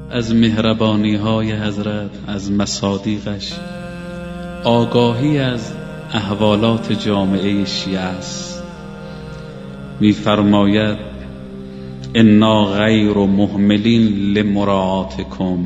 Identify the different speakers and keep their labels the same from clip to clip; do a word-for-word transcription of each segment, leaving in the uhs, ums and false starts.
Speaker 1: از مهربانی های حضرت، از مصادیقش آگاهی از احوالات جامعه شیعه است. می‌فرماید انا غیر مهملین لمراعاتکم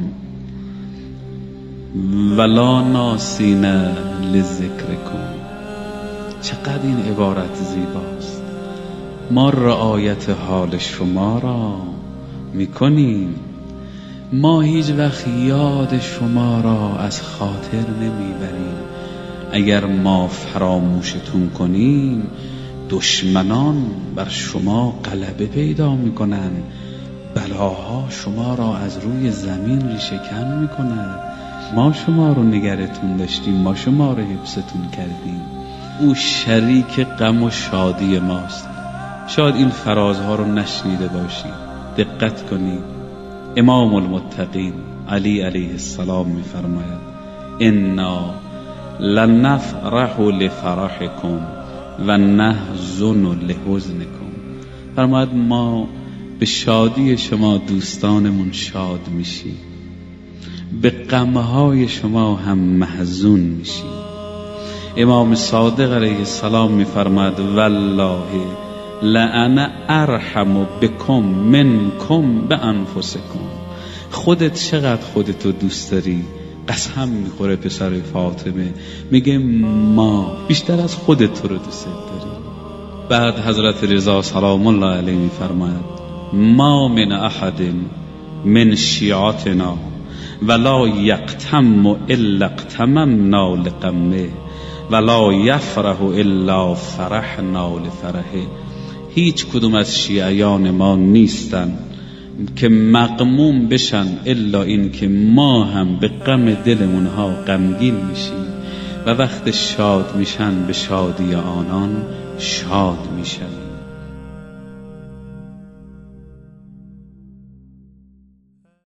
Speaker 1: ولا ناسین لذکرکم. چقدر این عبارت زیباست. ما رعایت حال شما را میکنیم، ما هیچ وقت یاد شما را از خاطر نمیبریم. اگر ما فراموشتون کنیم دشمنان بر شما غلبه پیدا میکنن، بلاها شما را از روی زمین ریشه‌کن میکنن. ما شما رو نگرتون داشتیم، ما شما رو حفظتون کردیم. او شریک غم و شادی ماست. شاید این فرازها رو نشنیده باشید، دقت کنید. امام المتقین علی علیه السلام میفرماید انا لنفرح لفرحکم و نحزن لحزنکم. فرماید ما به شادی شما دوستانمون شاد میشیم، به غمهای شما هم محزون میشیم. امام صادق علیه السلام میفرماید والله لأنا ارحم بکم منکم بانفسکم. خودت چقدر خودتو دوست داری؟ قسم میخوره پسر فاطمه، میگه ما بیشتر از خودت رو دوست داریم. بعد حضرت رضا سلام الله علیه میفرماید ما من احد من شیعاتنا ولا یقتم الا اقتممنا لقمه ولا یفرح الا فرحنا لفرحه. هیچ کدوم از شیعیان ما نیستن که مغموم بشن الا این که ما هم به غم دلمون ها غمگین میشیم و وقت شاد میشن به شادی آنان شاد میشن.